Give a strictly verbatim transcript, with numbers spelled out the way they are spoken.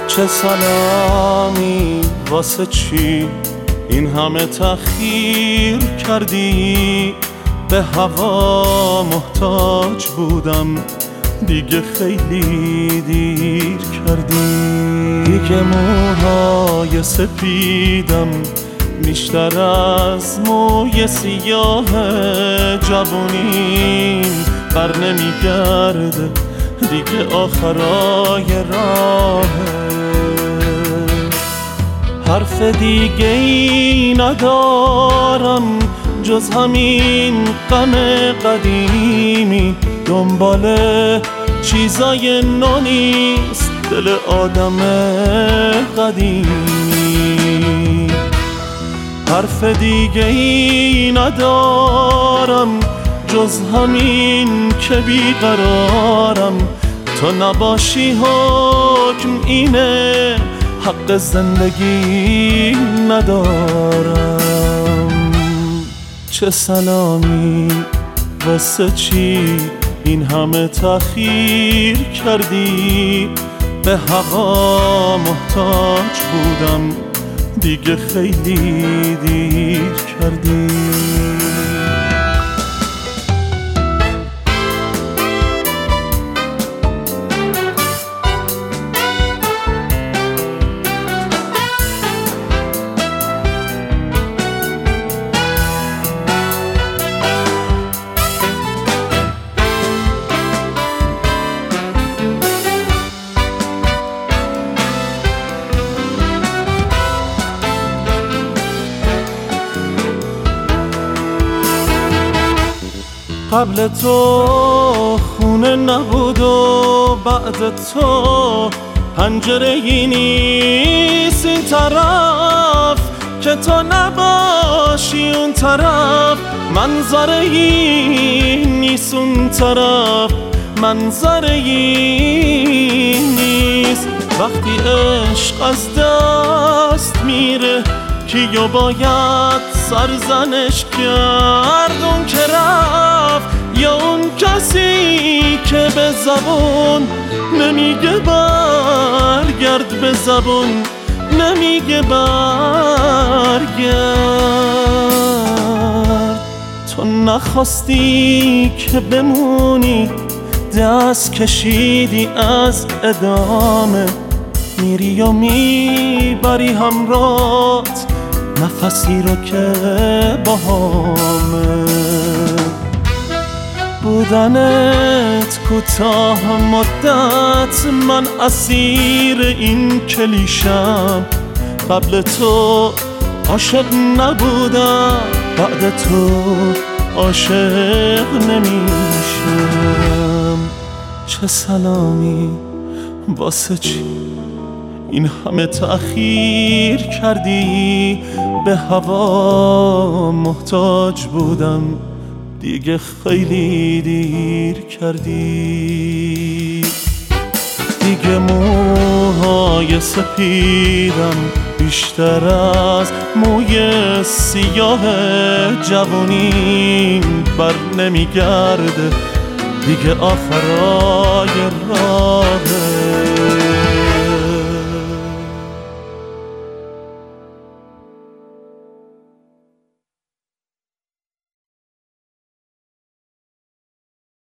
چه سلامی واسه چی این همه تأخیر کردی؟ به هوا محتاج بودم دیگه خیلی دیر کردی. دیگه موهای سپیدم بیشتر از موی سیاه جوونیم بر نمیگرده دیگه آخرای راهه. حرف دیگه ای ندارم جز همین غم قدیمی، دنبال چیزای نو نیست دل آدم قدیمی. حرف دیگه ای ندارم جز همین که بیقرارم، تو نباشی حکم اینه حق زندگی ندارم. چه سلامی واسه چی این همه تأخیر کردی؟ به هوا محتاج بودم دیگه خیلی دیر کردی. قبل تو خونه نبود و بعد تو پنجره ای نیست این طرف که تو نباشی اون طرف، منظره ای نیست اون طرف منظره ای نیست. وقتی عشق از دست میره کیو باید سرزنش کرد؟ اون که رفت یا اون کسی که به زبون نمیگه برگرد، به زبون نمیگه برگرد. تو نخواستی که بمونی، دست کشیدی از ادامه، میری و میبری همراهت نفسی رو که باهامه. بودنت کوتاه مدت، من اسیر این کلیشم. قبل تو عاشق نبودم، بعد تو عاشق نمیشم. چه سلامی واسه چی این همه تأخیر کردی؟ به هوا محتاج بودم دیگه خیلی دیر کردی. دیگه موهای سپیدم بیشتر از موی سیاه جوونیم بر نمیگرده دیگه آخرای